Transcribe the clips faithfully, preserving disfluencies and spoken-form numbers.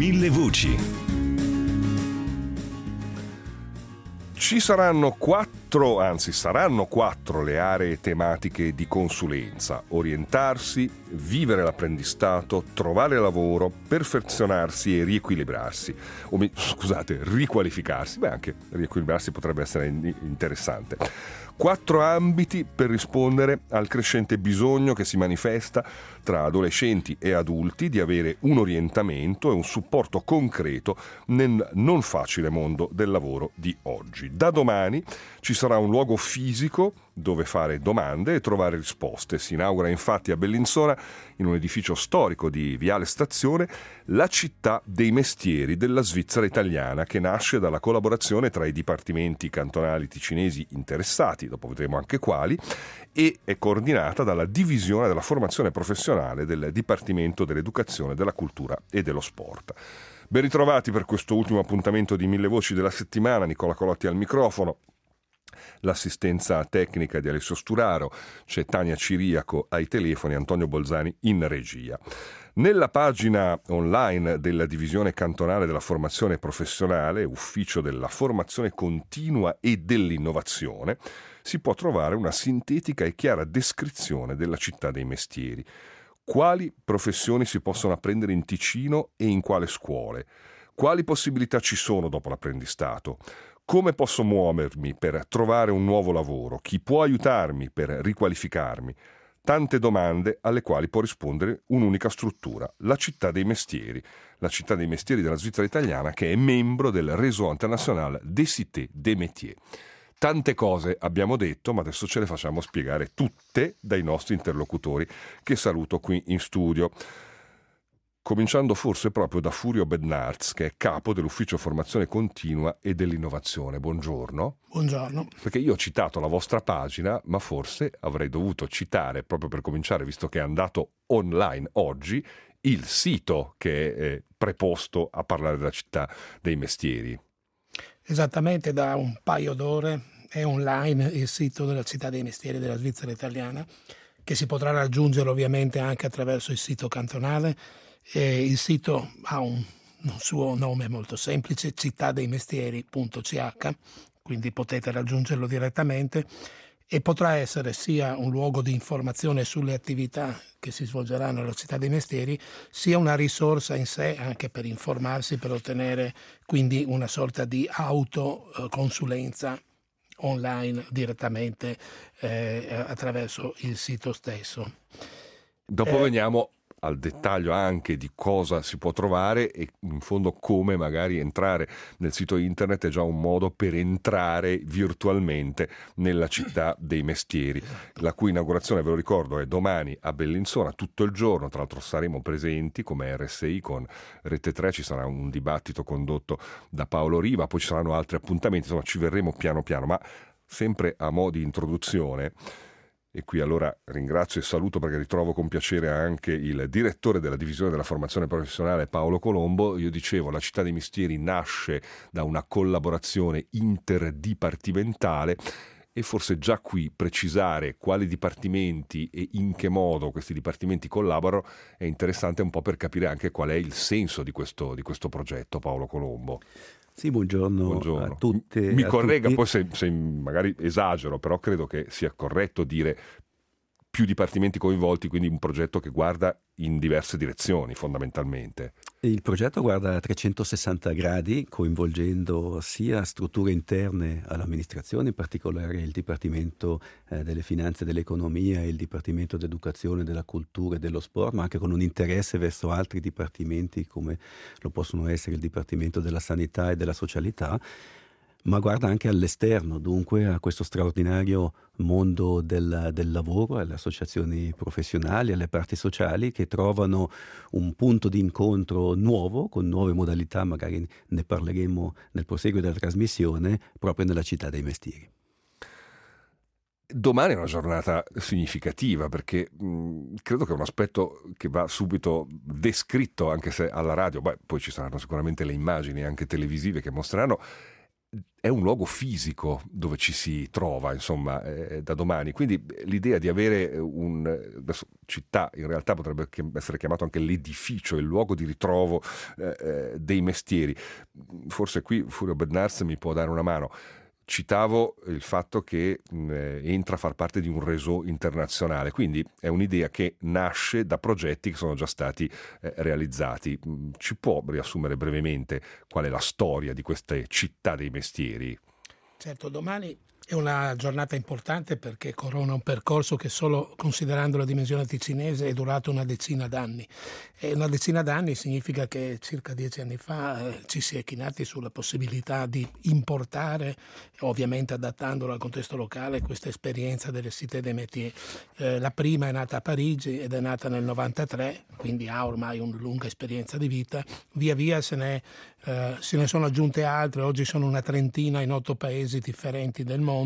Mille voci. Ci saranno quattro, anzi saranno quattro le aree tematiche di consulenza: orientarsi, vivere l'apprendistato, trovare lavoro, perfezionarsi e riequilibrarsi. O mi, scusate, riqualificarsi. Beh, anche riequilibrarsi potrebbe essere interessante. Quattro ambiti per rispondere al crescente bisogno che si manifesta tra adolescenti e adulti di avere un orientamento e un supporto concreto nel non facile mondo del lavoro di oggi. Da domani ci sarà un luogo fisico dove fare domande e trovare risposte. Si inaugura infatti a Bellinzona, in un edificio storico di Viale Stazione, la città dei mestieri della Svizzera italiana, che nasce dalla collaborazione tra i dipartimenti cantonali ticinesi interessati, dopo vedremo anche quali, e è coordinata dalla divisione della formazione professionale del Dipartimento dell'Educazione, della Cultura e dello Sport. Ben ritrovati per questo ultimo appuntamento di Mille Voci della settimana. Nicola Colotti al microfono. L'assistenza tecnica di Alessio Sturaro, c'è Tania Ciriaco ai telefoni, Antonio Bolzani in regia. Nella pagina online della Divisione Cantonale della Formazione Professionale, Ufficio della Formazione Continua e dell'Innovazione, si può trovare una sintetica e chiara descrizione della città dei mestieri. Quali professioni si possono apprendere in Ticino e in quale scuole? Quali possibilità ci sono dopo l'apprendistato? Come posso muovermi per trovare un nuovo lavoro? Chi può aiutarmi per riqualificarmi? Tante domande alle quali può rispondere un'unica struttura, la città dei mestieri, la città dei mestieri della Svizzera italiana, che è membro del Réseau International des Cités des Métiers. Tante cose abbiamo detto, ma adesso ce le facciamo spiegare tutte dai nostri interlocutori, che saluto qui in studio. Cominciando forse proprio da Furio Bednarz, che è capo dell'Ufficio Formazione Continua e dell'Innovazione. Buongiorno. Buongiorno. Perché io ho citato la vostra pagina, ma forse avrei dovuto citare, proprio per cominciare, visto che è andato online oggi, il sito che è preposto a parlare della città dei mestieri. Esattamente, da un paio d'ore è online il sito della città dei mestieri della Svizzera italiana, che si potrà raggiungere ovviamente anche attraverso il sito cantonale. E il sito ha un, un suo nome molto semplice, cittadeimestieri punto c h, quindi potete raggiungerlo direttamente, e potrà essere sia un luogo di informazione sulle attività che si svolgeranno alla città dei mestieri, sia una risorsa in sé anche per informarsi, per ottenere quindi una sorta di autoconsulenza online direttamente eh, attraverso il sito stesso. Dopo eh, veniamo al dettaglio anche di cosa si può trovare e in fondo come magari entrare nel sito internet è già un modo per entrare virtualmente nella città dei mestieri, la cui inaugurazione, ve lo ricordo, è domani a Bellinzona tutto il giorno. Tra l'altro saremo presenti come R S I con Rete tre, ci sarà un dibattito condotto da Paolo Riva, poi ci saranno altri appuntamenti, insomma ci verremo piano piano, ma sempre a mo' di introduzione. E qui allora ringrazio e saluto, perché ritrovo con piacere anche il direttore della divisione della formazione professionale Paolo Colombo. Io dicevo, la città dei mestieri nasce da una collaborazione interdipartimentale e forse già qui precisare quali dipartimenti e in che modo questi dipartimenti collaborano è interessante un po' per capire anche qual è il senso di questo, di questo progetto. Paolo Colombo. Sì, buongiorno, buongiorno. a tutte. Mi a corregga tutti. poi se, se magari esagero, però credo che sia corretto dire più dipartimenti coinvolti, quindi un progetto che guarda in diverse direzioni fondamentalmente. Il progetto guarda a trecentosessanta gradi, coinvolgendo sia strutture interne all'amministrazione, in particolare il Dipartimento eh, delle Finanze e dell'Economia e il Dipartimento dell'Educazione, della Cultura e dello Sport, ma anche con un interesse verso altri dipartimenti come lo possono essere il Dipartimento della Sanità e della Socialità, ma guarda anche all'esterno, dunque a questo straordinario mondo del, del lavoro, alle associazioni professionali, alle parti sociali che trovano un punto di incontro nuovo, con nuove modalità, magari ne parleremo nel proseguo della trasmissione, proprio nella città dei mestieri. Domani è una giornata significativa, perché mh, credo che è un aspetto che va subito descritto, anche se alla radio, beh, poi ci saranno sicuramente le immagini anche televisive che mostreranno. è un luogo fisico dove ci si trova, insomma, eh, da domani. Quindi l'idea di avere un adesso, città, in realtà potrebbe essere chiamato anche l'edificio, il luogo di ritrovo eh, dei mestieri. Forse qui Furio Bednarz mi può dare una mano. Citavo il fatto che eh, entra a far parte di un réseau internazionale, quindi è un'idea che nasce da progetti che sono già stati eh, realizzati. Ci può riassumere brevemente qual è la storia di queste città dei mestieri? Certo, domani è una giornata importante perché corona un percorso che solo considerando la dimensione ticinese è durato una decina d'anni. E una decina d'anni significa che circa dieci anni fa eh, ci si è chinati sulla possibilità di importare, ovviamente adattandola al contesto locale, questa esperienza delle Cité des Métiers. Eh, la prima è nata a Parigi ed è nata nel novantatré, quindi ha ormai una lunga esperienza di vita. Via via se ne, eh, se ne sono aggiunte altre, oggi sono una trentina in otto paesi differenti del mondo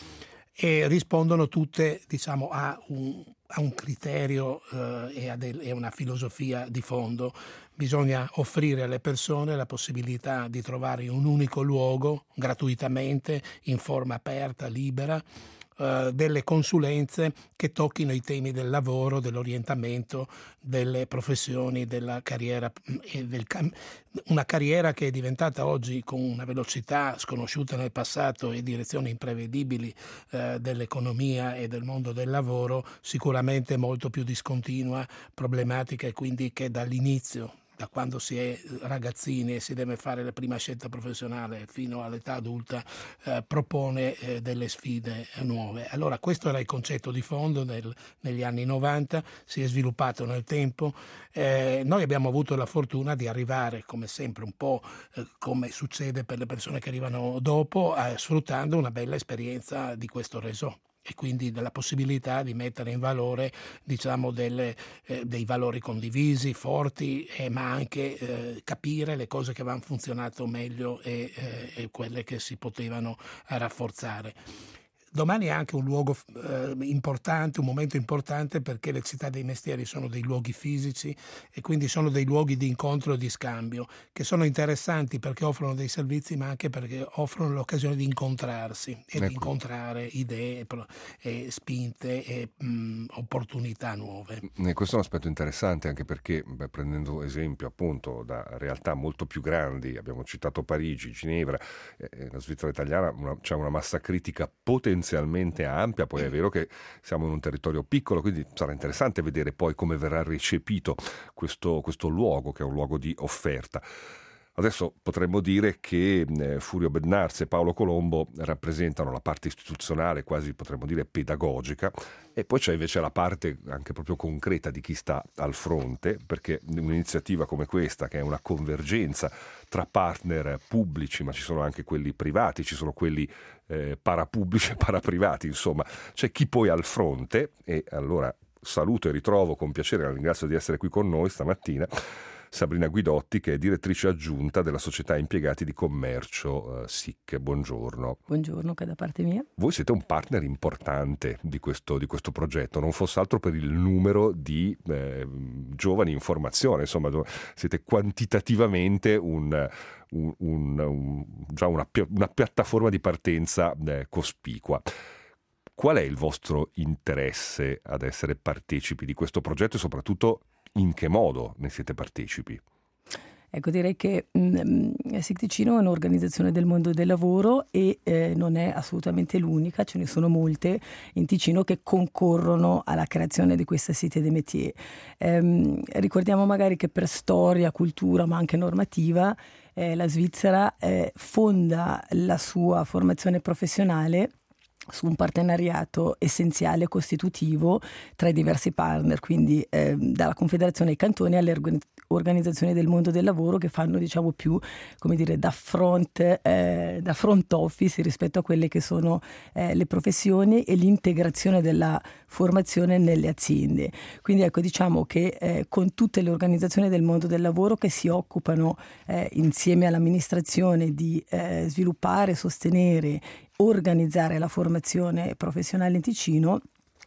e rispondono tutte, diciamo, a un, a un criterio eh, e a del, e una filosofia di fondo. Bisogna offrire alle persone la possibilità di trovare in un unico luogo, gratuitamente, in forma aperta, libera, Uh, delle consulenze che tocchino i temi del lavoro, dell'orientamento, delle professioni, della carriera e del cam- una carriera che è diventata oggi con una velocità sconosciuta nel passato e direzioni imprevedibili uh, dell'economia e del mondo del lavoro, sicuramente molto più discontinua, problematica, e quindi che dall'inizio, da quando si è ragazzini e si deve fare la prima scelta professionale fino all'età adulta, eh, propone eh, delle sfide nuove. Allora questo era il concetto di fondo del, negli anni novanta, si è sviluppato nel tempo. Eh, noi abbiamo avuto la fortuna di arrivare, come sempre, un po' eh, come succede per le persone che arrivano dopo, eh, sfruttando una bella esperienza di questo réseau e quindi della possibilità di mettere in valore, diciamo, delle, eh, dei valori condivisi, forti, eh, ma anche eh, capire le cose che avevano funzionato meglio e, eh, e quelle che si potevano rafforzare. Domani è anche un luogo eh, importante, un momento importante, perché le città dei mestieri sono dei luoghi fisici e quindi sono dei luoghi di incontro e di scambio che sono interessanti perché offrono dei servizi, ma anche perché offrono l'occasione di incontrarsi e ecco. di incontrare idee e spinte e mh, opportunità nuove. E questo è un aspetto interessante anche perché, beh, prendendo esempio appunto da realtà molto più grandi, abbiamo citato Parigi, Ginevra, eh, la Svizzera italiana, una, c'è una massa critica potenziale potenzialmente ampia, poi è vero che siamo in un territorio piccolo, quindi sarà interessante vedere poi come verrà recepito questo, questo luogo, che è un luogo di offerta. Adesso potremmo dire che eh, Furio Bednarz e Paolo Colombo rappresentano la parte istituzionale, quasi potremmo dire pedagogica, e poi c'è invece la parte anche proprio concreta di chi sta al fronte, perché un'iniziativa come questa, che è una convergenza tra partner pubblici, ma ci sono anche quelli privati, ci sono quelli eh, parapubblici e paraprivati, insomma, c'è chi poi al fronte, e allora saluto e ritrovo con piacere, la ringrazio di essere qui con noi stamattina, Sabrina Guidotti, che è direttrice aggiunta della Società Impiegati di Commercio eh, S I C. Buongiorno. Buongiorno, che da parte mia. Voi siete un partner importante di questo, di questo progetto, non fosse altro per il numero di eh, giovani in formazione, insomma siete quantitativamente un, un, un, un, già una, una piattaforma di partenza eh, cospicua. Qual è il vostro interesse ad essere partecipi di questo progetto e soprattutto in che modo ne siete partecipi? Ecco, direi che mh, S I C Ticino è un'organizzazione del mondo del lavoro e eh, non è assolutamente l'unica, ce ne sono molte in Ticino che concorrono alla creazione di questa Cité des Métiers. Ehm, ricordiamo magari che per storia, cultura, ma anche normativa, eh, la Svizzera eh, fonda la sua formazione professionale su un partenariato essenziale costitutivo tra i diversi partner, quindi eh, dalla Confederazione ai cantoni alle organizzazioni del mondo del lavoro, che fanno, diciamo, più, come dire, da front, eh, da front office rispetto a quelle che sono eh, le professioni e l'integrazione della formazione nelle aziende. Quindi ecco, diciamo che eh, con tutte le organizzazioni del mondo del lavoro che si occupano eh, insieme all'amministrazione di eh, sviluppare, sostenere, organizzare la formazione professionale in Ticino,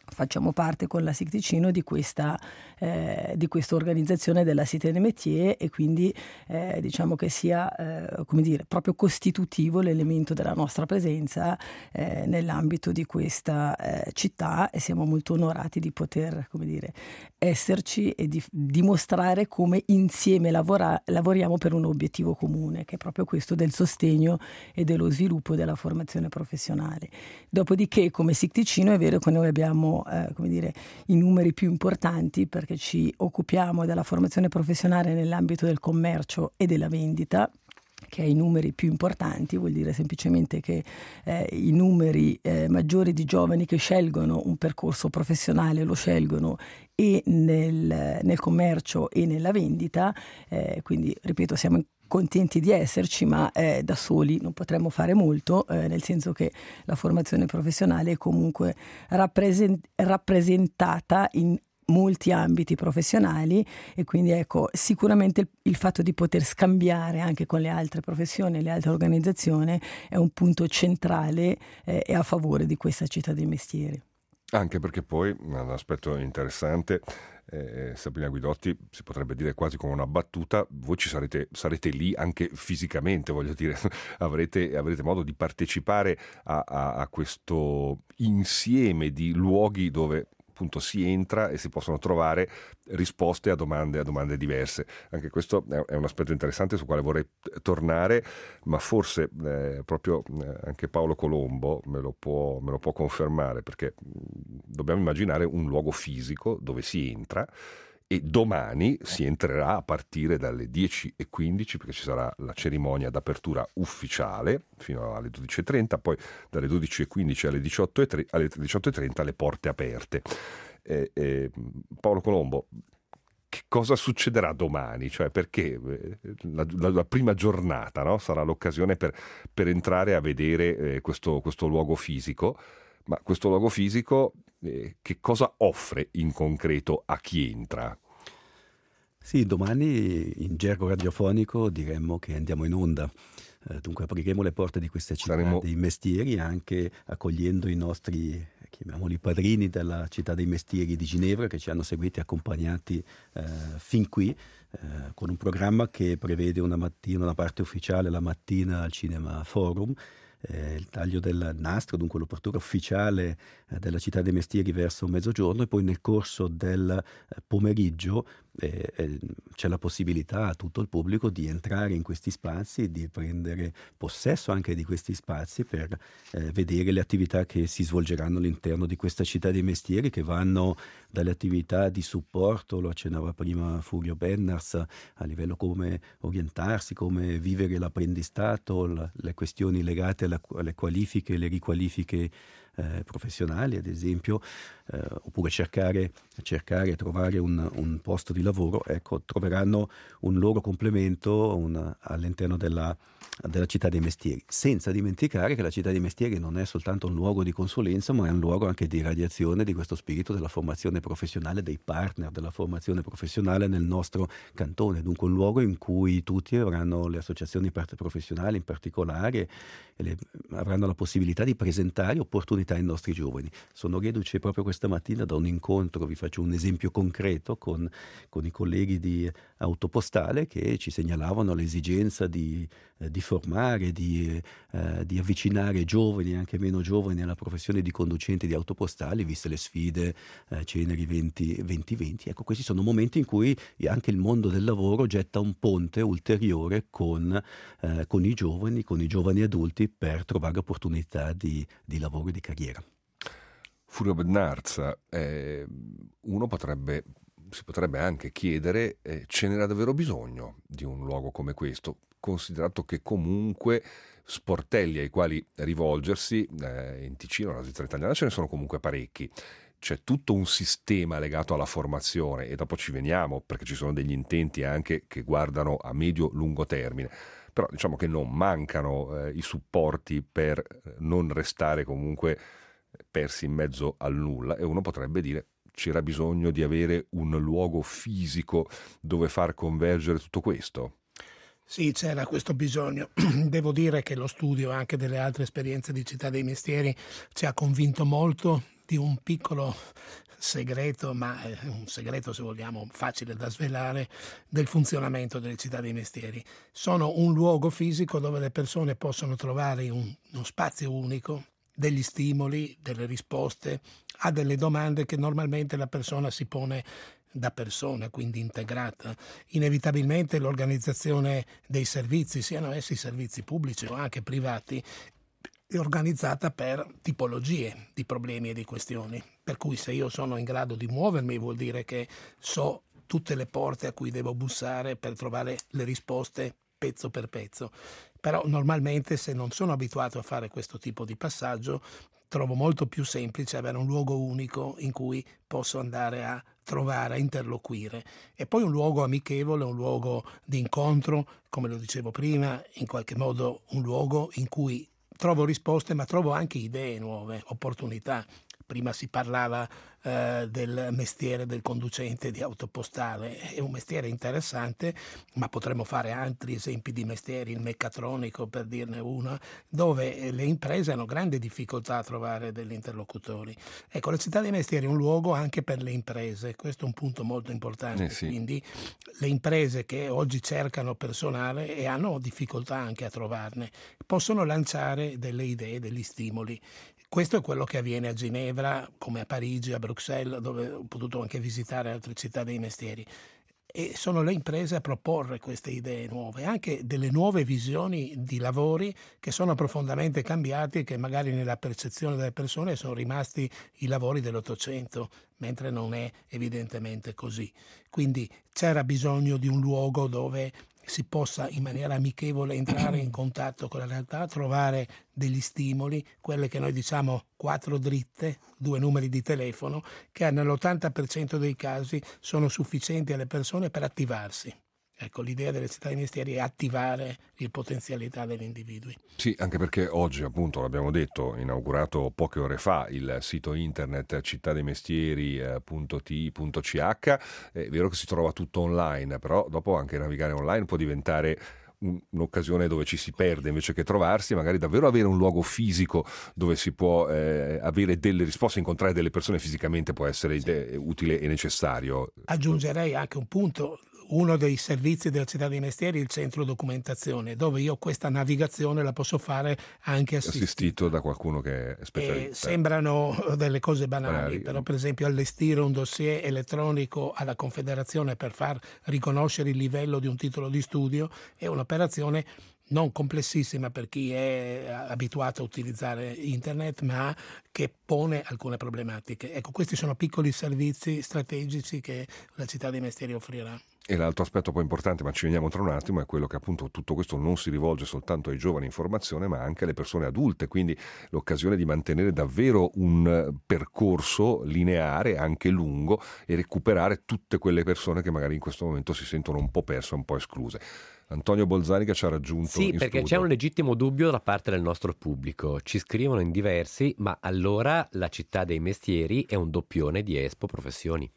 facciamo parte con la S I C Ticino di questa, eh, di questa organizzazione della Cité des Métiers, e quindi eh, diciamo che sia eh, come dire, proprio costitutivo l'elemento della nostra presenza eh, nell'ambito di questa eh, città, e siamo molto onorati di poter, come dire, esserci e di dimostrare come insieme lavora, lavoriamo per un obiettivo comune, che è proprio questo del sostegno e dello sviluppo della formazione professionale. Dopodiché, come S I C Ticino, è vero che noi abbiamo Eh, come dire, i numeri più importanti, perché ci occupiamo della formazione professionale nell'ambito del commercio e della vendita, che ha i numeri più importanti. Vuol dire semplicemente che eh, i numeri eh, maggiori di giovani che scelgono un percorso professionale lo scelgono e nel, nel commercio e nella vendita, eh, quindi ripeto, siamo in contenti di esserci, ma eh, da soli non potremmo fare molto, eh, nel senso che la formazione professionale è comunque rappresent- rappresentata in molti ambiti professionali, e quindi ecco, sicuramente il, il fatto di poter scambiare anche con le altre professioni e le altre organizzazioni è un punto centrale eh, e a favore di questa città dei mestieri. Anche perché poi un aspetto interessante, eh, Sabrina Guidotti, si potrebbe dire quasi come una battuta, voi ci sarete, sarete lì anche fisicamente, voglio dire, avrete, avrete modo di partecipare a, a, a questo insieme di luoghi dove appunto si entra e si possono trovare risposte a domande, a domande diverse. Anche questo è un aspetto interessante su quale vorrei tornare, ma forse eh, proprio eh, anche Paolo Colombo me lo può, me lo può confermare, perché dobbiamo immaginare un luogo fisico dove si entra, e domani si entrerà a partire dalle dieci e quindici, perché ci sarà la cerimonia d'apertura ufficiale fino alle dodici e trenta, poi dalle dodici e quindici alle diciotto e trenta le porte aperte. Eh, eh, Paolo Colombo, che cosa succederà domani? Cioè, perché la, la, la prima giornata, no? Sarà l'occasione per, per entrare a vedere eh, questo, questo luogo fisico. Ma questo luogo fisico eh, che cosa offre in concreto a chi entra? Sì, domani in gergo radiofonico diremmo che andiamo in onda. Eh, dunque apriremo le porte di questa città Saremo... dei mestieri, anche accogliendo i nostri, chiamiamoli padrini della città dei mestieri di Ginevra, che ci hanno seguiti e accompagnati eh, fin qui, eh, con un programma che prevede una mattina, una parte ufficiale la mattina al Cinema Forum, Eh, il taglio del nastro, dunque l'apertura ufficiale eh, della città dei mestieri verso mezzogiorno, e poi nel corso del eh, pomeriggio eh, eh, c'è la possibilità a tutto il pubblico di entrare in questi spazi, di prendere possesso anche di questi spazi per eh, vedere le attività che si svolgeranno all'interno di questa città dei mestieri, che vanno dalle attività di supporto, lo accennava prima Furio Benners, a livello come orientarsi, come vivere l'apprendistato, la, le questioni legate alla, alle qualifiche, le riqualifiche eh, professionali, ad esempio, eh, oppure cercare, cercare trovare un, un posto di lavoro. Ecco, troveranno un loro complemento un, all'interno della, della città dei mestieri, senza dimenticare che la città dei mestieri non è soltanto un luogo di consulenza, ma è un luogo anche di radiazione di questo spirito della formazione professionale, dei partner della formazione professionale nel nostro cantone. Dunque un luogo in cui tutti avranno, le associazioni professionali in particolare, le, avranno la possibilità di presentare opportunità ai nostri giovani. Sono reduce proprio questa mattina da un incontro, vi faccio un esempio concreto, con, con i colleghi di Autopostale, che ci segnalavano l'esigenza di, eh, di formare, di, eh, di avvicinare giovani, anche meno giovani, alla professione di conducenti di autopostali, viste le sfide eh, Ceneri venti venti. Ecco, questi sono momenti in cui anche il mondo del lavoro getta un ponte ulteriore con, eh, con i giovani, con i giovani adulti, per trovare opportunità di, di lavoro e di carriera. Furio Bennarza, eh, uno potrebbe, si potrebbe anche chiedere, eh, ce n'era davvero bisogno di un luogo come questo, considerato che comunque sportelli ai quali rivolgersi eh, in Ticino, nella Svizzera italiana, ce ne sono comunque parecchi. C'è tutto un sistema legato alla formazione, e dopo ci veniamo, perché ci sono degli intenti anche che guardano a medio-lungo termine. Però diciamo che non mancano eh, i supporti per non restare comunque persi in mezzo al nulla, e uno potrebbe dire c'era bisogno di avere un luogo fisico dove far convergere tutto questo. Sì, c'era questo bisogno. Devo dire che lo studio anche delle altre esperienze di Città dei Mestieri ci ha convinto molto di un piccolo segreto, ma è un segreto, se vogliamo, facile da svelare, del funzionamento delle città dei mestieri. Sono un luogo fisico dove le persone possono trovare un, uno spazio unico, degli stimoli, delle risposte a delle domande che normalmente la persona si pone da persona, quindi integrata. Inevitabilmente l'organizzazione dei servizi, siano essi servizi pubblici o anche privati, è organizzata per tipologie di problemi e di questioni. Per cui se io sono in grado di muovermi vuol dire che so tutte le porte a cui devo bussare per trovare le risposte pezzo per pezzo. Però normalmente, se non sono abituato a fare questo tipo di passaggio, trovo molto più semplice avere un luogo unico in cui posso andare a trovare, a interloquire. E poi un luogo amichevole, un luogo di incontro, come lo dicevo prima, in qualche modo un luogo in cui trovo risposte, ma trovo anche idee nuove, opportunità. Prima si parlava eh, del mestiere del conducente di autopostale, è un mestiere interessante, ma potremmo fare altri esempi di mestieri, il meccatronico per dirne uno, dove le imprese hanno grande difficoltà a trovare degli interlocutori. Ecco, la città dei mestieri è un luogo anche per le imprese, questo è un punto molto importante, eh sì. Quindi le imprese che oggi cercano personale e hanno difficoltà anche a trovarne, possono lanciare delle idee, degli stimoli. Questo è quello che avviene a Ginevra, come a Parigi, a Bruxelles, dove ho potuto anche visitare altre città dei mestieri. E sono le imprese a proporre queste idee nuove, anche delle nuove visioni di lavori che sono profondamente cambiati e che magari nella percezione delle persone sono rimasti i lavori dell'Ottocento, mentre non è evidentemente così. Quindi c'era bisogno di un luogo dove si possa in maniera amichevole entrare in contatto con la realtà, trovare degli stimoli, quelle che noi diciamo quattro dritte, due numeri di telefono, che nell'ottanta per cento dei casi sono sufficienti alle persone per attivarsi. Ecco, l'idea delle città dei mestieri è attivare le potenzialità degli individui. Sì, anche perché oggi, appunto, l'abbiamo detto, inaugurato poche ore fa il sito internet cittadeimestieri punto t punto c h, è vero che si trova tutto online, però dopo anche navigare online può diventare un'occasione dove ci si perde invece che trovarsi, magari davvero avere un luogo fisico dove si può eh, avere delle risposte, incontrare delle persone fisicamente può essere sì. utile e necessario. Aggiungerei anche un punto. Uno dei servizi della città dei mestieri è il centro documentazione, dove io questa navigazione la posso fare anche assistito, assistito da qualcuno che è specialista. E sembrano delle cose banali, banali, però per esempio allestire un dossier elettronico alla Confederazione per far riconoscere il livello di un titolo di studio è un'operazione non complessissima per chi è abituato a utilizzare internet, ma che pone alcune problematiche. Ecco, questi sono piccoli servizi strategici che la città dei mestieri offrirà. E l'altro aspetto poi importante, ma ci veniamo tra un attimo, è quello che appunto tutto questo non si rivolge soltanto ai giovani in formazione, ma anche alle persone adulte, quindi l'occasione di mantenere davvero un percorso lineare, anche lungo, e recuperare tutte quelle persone che magari in questo momento si sentono un po' perse, un po' escluse. Antonio Bolzani che ci ha raggiunto sì, in perché studio. C'è un legittimo dubbio da parte del nostro pubblico. Ci scrivono in diversi, ma allora la città dei mestieri è un doppione di Expo Professioni?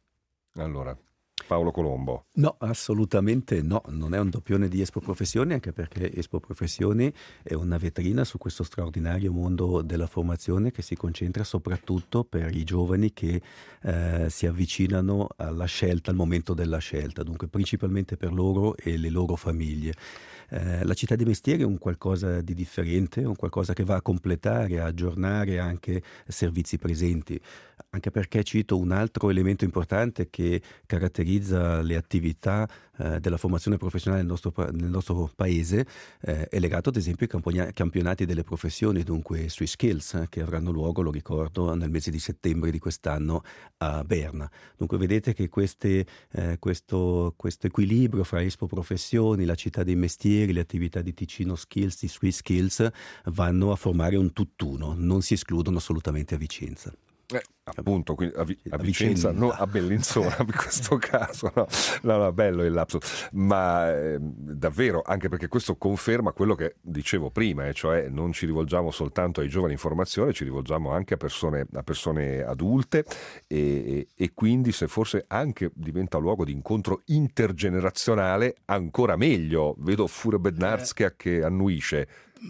Allora, Paolo Colombo. No, assolutamente no, non è un doppione di Expo Professioni, anche perché Expo Professioni è una vetrina su questo straordinario mondo della formazione che si concentra soprattutto per i giovani che eh, si avvicinano alla scelta, al momento della scelta, dunque principalmente per loro e le loro famiglie. Eh, la città dei mestieri è un qualcosa di differente, un qualcosa che va a completare, a aggiornare anche servizi presenti, anche perché cito un altro elemento importante che caratterizza le attività eh, della formazione professionale nel nostro, nel nostro paese, eh, è legato ad esempio ai campiona- campionati delle professioni, dunque sui skills, eh, che avranno luogo, lo ricordo, nel mese di settembre di quest'anno a Berna. Dunque vedete che queste, eh, questo, questo equilibrio fra Expo Professioni, la città dei mestieri, le attività di Ticino Skills, di Swiss Skills vanno a formare un tutt'uno, non si escludono assolutamente a Vicenza. Eh, Appunto, quindi a, Vi- a Vicenza, non a Bellinzona in questo caso, no, no, no, bello il lapsus, ma eh, davvero, anche perché questo conferma quello che dicevo prima, eh, cioè non ci rivolgiamo soltanto ai giovani in formazione, ci rivolgiamo anche a persone, a persone adulte e, e, e quindi se forse anche diventa luogo di incontro intergenerazionale ancora meglio. Vedo Furo Bednarz che, che annuisce.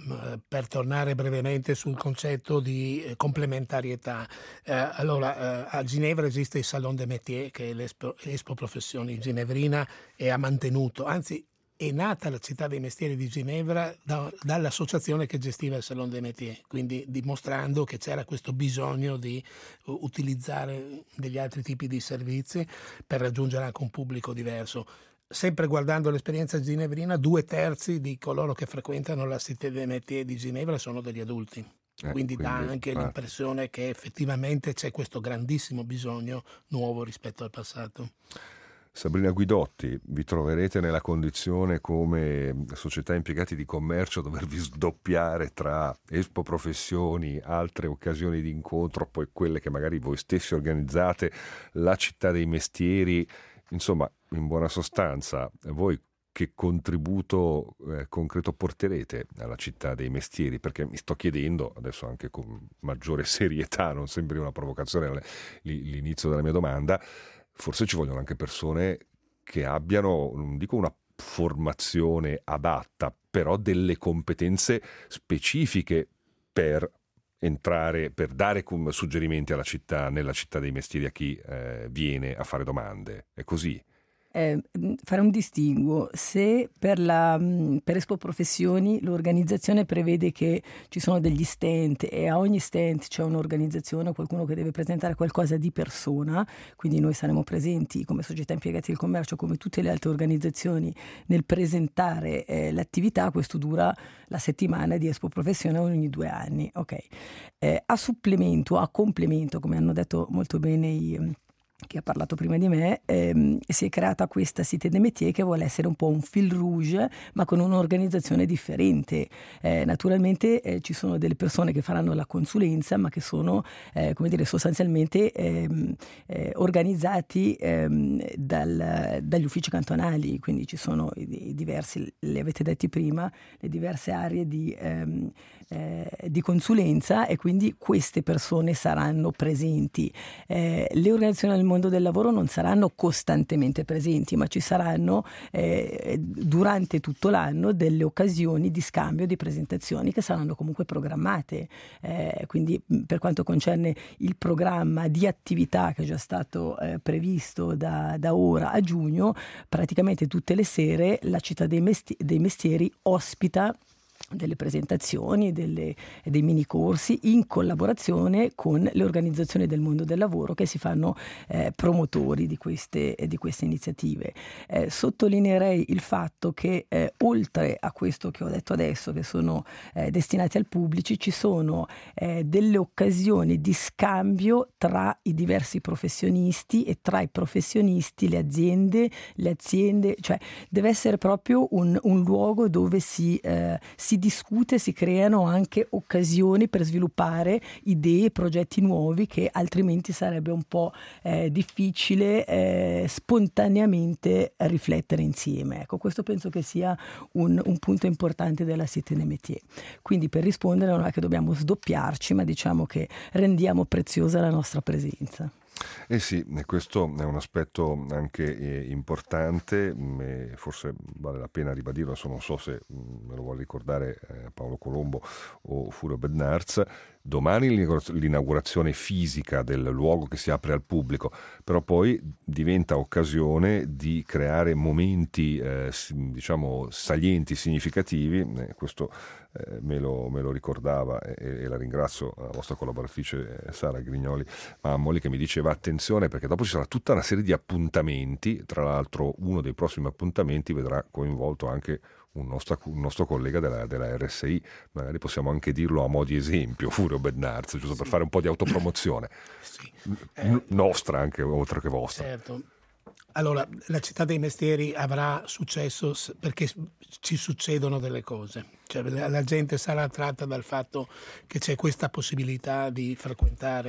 Per tornare brevemente sul concetto di eh, complementarietà, eh, allora eh, a Ginevra esiste il Salon des Métiers, che è l'Expo, l'Expo Professioni ginevrina, e ha mantenuto, anzi è nata la città dei mestieri di Ginevra da, dall'associazione che gestiva il Salon des Métiers, quindi dimostrando che c'era questo bisogno di uh, utilizzare degli altri tipi di servizi per raggiungere anche un pubblico diverso. Sempre guardando l'esperienza ginevrina, due terzi di coloro che frequentano la Cité des Métiers di Ginevra sono degli adulti, eh, quindi, quindi dà anche infatti l'impressione che effettivamente c'è questo grandissimo bisogno nuovo rispetto al passato. Sabrina Guidotti, vi troverete nella condizione come società impiegati di commercio dovervi sdoppiare tra Expo Professioni, altre occasioni di incontro, poi quelle che magari voi stessi organizzate, la Città dei Mestieri. Insomma, in buona sostanza, voi che contributo eh, concreto porterete alla Città dei Mestieri? Perché mi sto chiedendo, adesso anche con maggiore serietà, non sembri una provocazione l'inizio della mia domanda, forse ci vogliono anche persone che abbiano, non dico una formazione adatta, però delle competenze specifiche per entrare, per dare suggerimenti alla città, nella Città dei Mestieri a chi eh, viene a fare domande. È così? Eh, fare un distinguo. Se per, la, per Expo Professioni l'organizzazione prevede che ci sono degli stand e a ogni stand c'è un'organizzazione, qualcuno che deve presentare qualcosa di persona, quindi noi saremo presenti come società impiegati del commercio, come tutte le altre organizzazioni, nel presentare eh, l'attività. Questo dura la settimana di Expo Professioni ogni due anni. Okay. Eh, a supplemento, a complemento, come hanno detto molto bene i chi ha parlato prima di me, ehm, si è creata questa Cité des Métiers che vuole essere un po' un fil rouge, ma con un'organizzazione differente. Eh, naturalmente eh, ci sono delle persone che faranno la consulenza, ma che sono eh, come dire, sostanzialmente ehm, eh, organizzati ehm, dal, dagli uffici cantonali, quindi ci sono i, i diversi, le avete detti prima, le diverse aree di, ehm, eh, di consulenza, e quindi queste persone saranno presenti. Eh, le organizzazioni del mondo del lavoro non saranno costantemente presenti, ma ci saranno eh, durante tutto l'anno delle occasioni di scambio, di presentazioni che saranno comunque programmate. Eh, quindi per quanto concerne il programma di attività che è già stato eh, previsto da, da ora a giugno, praticamente tutte le sere la Città dei, mesti- dei Mestieri ospita delle presentazioni, delle, dei mini corsi in collaborazione con le organizzazioni del mondo del lavoro che si fanno eh, promotori di queste, di queste iniziative. Eh, sottolineerei il fatto che eh, oltre a questo che ho detto adesso, che sono eh, destinati al pubblico, ci sono eh, delle occasioni di scambio tra i diversi professionisti e tra i professionisti, le aziende, le aziende, cioè deve essere proprio un, un luogo dove si, eh, si discute, si creano anche occasioni per sviluppare idee, progetti nuovi che altrimenti sarebbe un po' eh, difficile eh, spontaneamente riflettere insieme. Ecco, questo penso che sia un, un punto importante della Cité des Métiers. Quindi per rispondere non è che dobbiamo sdoppiarci, ma diciamo che rendiamo preziosa la nostra presenza. Eh sì, questo è un aspetto anche eh, importante, e forse vale la pena ribadirlo, adesso non so se mh, me lo vuole ricordare eh, Paolo Colombo o Furo Bednarz. Domani l'inaugurazione fisica del luogo che si apre al pubblico, però poi diventa occasione di creare momenti eh, diciamo salienti, significativi. Eh, questo eh, me, lo, me lo ricordava e, e la ringrazio, la vostra collaboratrice eh, Sara Grignoli Mammoli, che mi diceva attenzione perché dopo ci sarà tutta una serie di appuntamenti. Tra l'altro uno dei prossimi appuntamenti vedrà coinvolto anche un nostro, un nostro collega della, della R S I, magari possiamo anche dirlo a mo' di esempio, Furo Bednarz, giusto sì, per fare un po' di autopromozione, sì. eh, nostra anche, oltre che vostra. Certo. Allora, la Città dei Mestieri avrà successo perché ci succedono delle cose, cioè la gente sarà attratta dal fatto che c'è questa possibilità di frequentare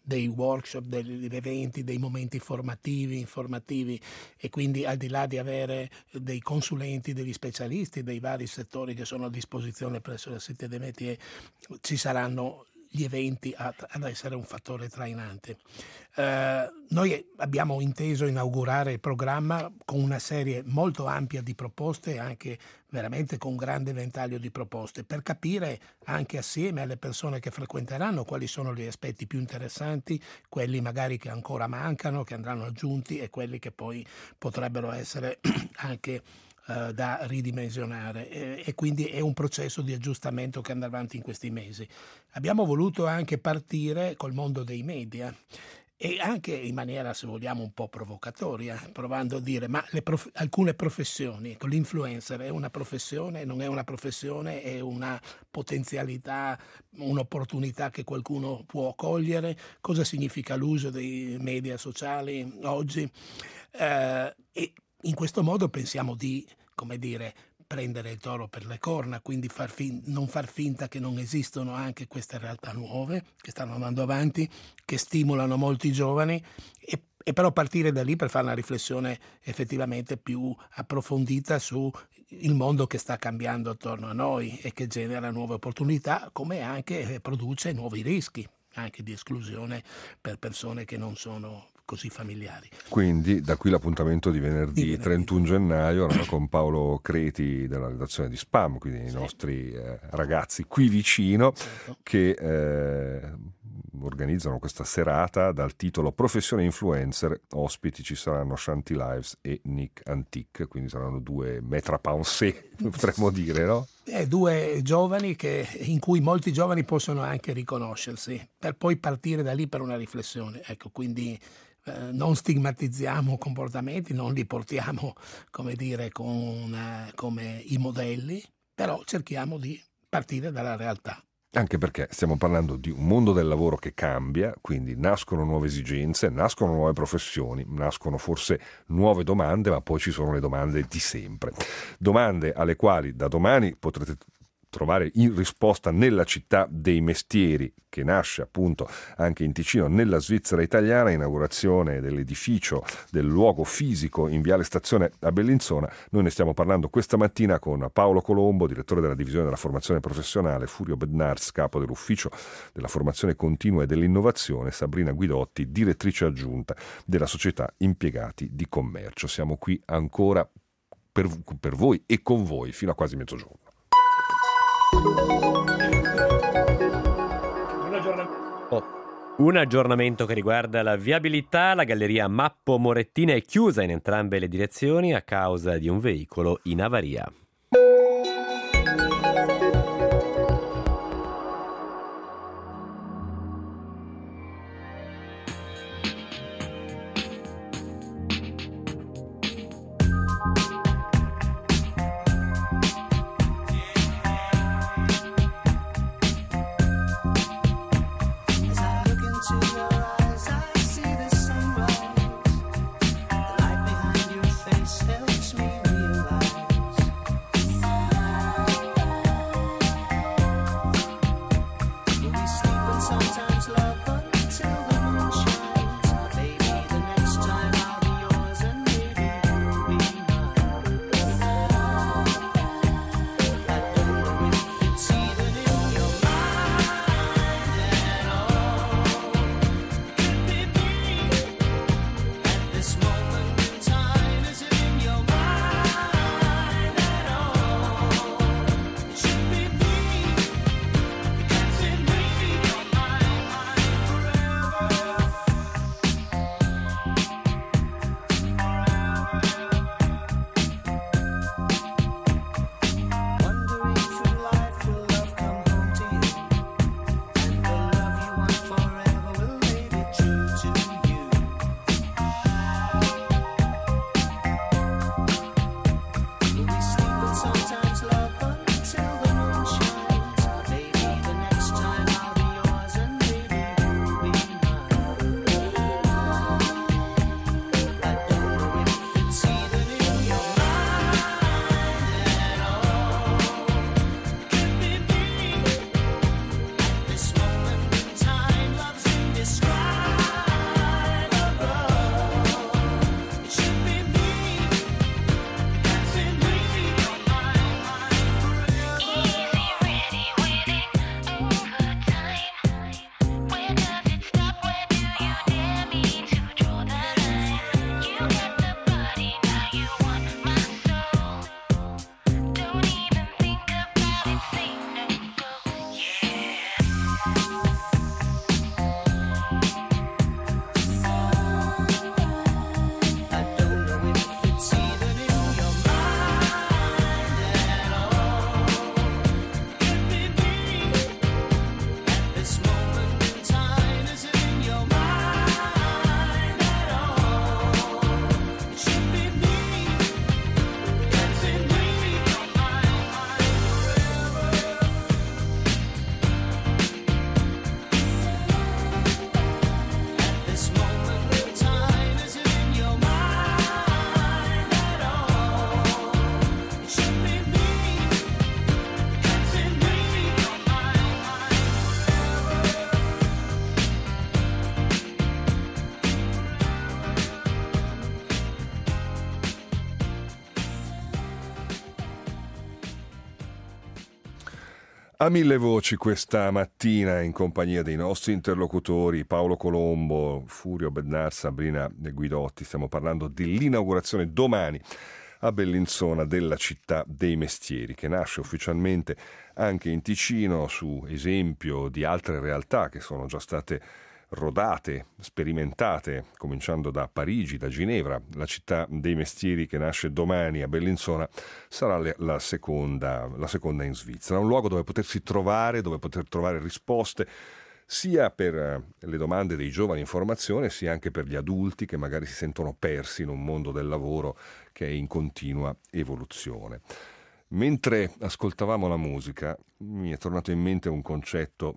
dei workshop, degli eventi, dei momenti formativi, informativi, e quindi al di là di avere dei consulenti, degli specialisti dei vari settori che sono a disposizione presso la Cité des Métiers, ci saranno gli eventi ad, ad essere un fattore trainante. Eh, noi abbiamo inteso inaugurare il programma con una serie molto ampia di proposte, anche veramente con un grande ventaglio di proposte, per capire anche assieme alle persone che frequenteranno quali sono gli aspetti più interessanti, quelli magari che ancora mancano, che andranno aggiunti, e quelli che poi potrebbero essere anche Uh, da ridimensionare, e, e quindi è un processo di aggiustamento che andrà avanti in questi mesi. Abbiamo voluto anche partire col mondo dei media, e anche in maniera, se vogliamo, un po' provocatoria, provando a dire ma le prof- alcune professioni, l'influencer è una professione, non è una professione, è una potenzialità, un'opportunità che qualcuno può cogliere. Cosa significa l'uso dei media sociali oggi? Uh, e in questo modo pensiamo di, come dire, prendere il toro per le corna, quindi far fin- non far finta che non esistono anche queste realtà nuove che stanno andando avanti, che stimolano molti giovani, e, e però partire da lì per fare una riflessione effettivamente più approfondita su il mondo che sta cambiando attorno a noi e che genera nuove opportunità, come anche produce nuovi rischi, anche di esclusione per persone che non sono così familiari. Quindi da qui l'appuntamento di venerdì, di venerdì. trentuno gennaio, no, con Paolo Creti della redazione di Spam, quindi sì. i nostri eh, ragazzi qui vicino, certo. che eh, organizzano questa serata dal titolo Professione Influencer. Ospiti ci saranno Shanti Lives e Nick Antique, quindi saranno due maître à penser, potremmo dire, no? Eh, due giovani che, in cui molti giovani possono anche riconoscersi, per poi partire da lì per una riflessione. Ecco, quindi eh, non stigmatizziamo comportamenti, non li portiamo, come dire, con una, come i modelli, però cerchiamo di partire dalla realtà. Anche perché stiamo parlando di un mondo del lavoro che cambia, quindi nascono nuove esigenze, nascono nuove professioni, nascono forse nuove domande, ma poi ci sono le domande di sempre. Domande alle quali da domani potrete trovare in risposta nella Città dei Mestieri, che nasce appunto anche in Ticino, nella Svizzera italiana, inaugurazione dell'edificio, del luogo fisico in Viale Stazione a Bellinzona. Noi ne stiamo parlando questa mattina con Paolo Colombo, direttore della divisione della formazione professionale, Furio Bednarz, capo dell'ufficio della formazione continua e dell'innovazione, Sabrina Guidotti, direttrice aggiunta della società Impiegati di Commercio. Siamo qui ancora per, per voi e con voi fino a quasi mezzogiorno. Un aggiornamento che riguarda la viabilità. La galleria Mappo Morettina è chiusa in entrambe le direzioni a causa di un veicolo in avaria. A mille voci questa mattina in compagnia dei nostri interlocutori Paolo Colombo, Furio Bednar, Sabrina Guidotti. Stiamo parlando dell'inaugurazione domani a Bellinzona della Città dei Mestieri, che nasce ufficialmente anche in Ticino su esempio di altre realtà che sono già state rodate, sperimentate, cominciando da Parigi, da Ginevra. La Città dei Mestieri, che nasce domani a Bellinzona, sarà le, la, seconda, la seconda in Svizzera. Un luogo dove potersi trovare, dove poter trovare risposte sia per le domande dei giovani in formazione, sia anche per gli adulti che magari si sentono persi in un mondo del lavoro che è in continua evoluzione. Mentre ascoltavamo la musica, mi è tornato in mente un concetto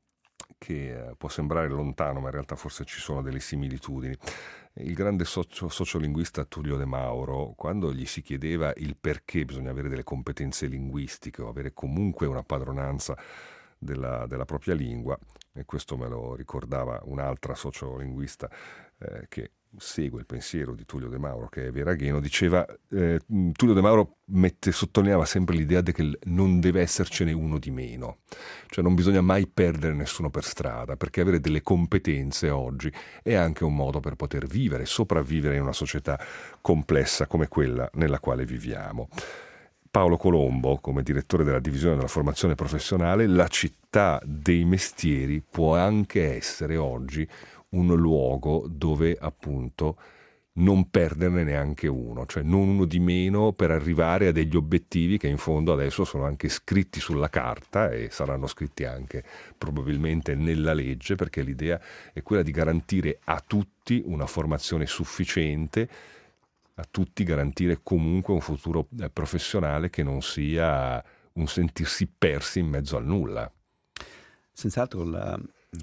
che può sembrare lontano, ma in realtà forse ci sono delle similitudini. Il grande socio, sociolinguista Tullio De Mauro, quando gli si chiedeva il perché bisogna avere delle competenze linguistiche o avere comunque una padronanza della, della propria lingua, e questo me lo ricordava un'altra sociolinguista eh, che segue il pensiero di Tullio De Mauro, che è Veragheno, diceva eh, Tullio De Mauro mette, sottolineava sempre l'idea che non deve essercene uno di meno, cioè non bisogna mai perdere nessuno per strada, perché avere delle competenze oggi è anche un modo per poter vivere, sopravvivere in una società complessa come quella nella quale viviamo. Paolo Colombo, come direttore della divisione della formazione professionale, la Città dei Mestieri può anche essere oggi un luogo dove appunto non perderne neanche uno, cioè non uno di meno, per arrivare a degli obiettivi che in fondo adesso sono anche scritti sulla carta e saranno scritti anche probabilmente nella legge, perché l'idea è quella di garantire a tutti una formazione sufficiente, a tutti garantire comunque un futuro professionale che non sia un sentirsi persi in mezzo al nulla. Senz'altro la...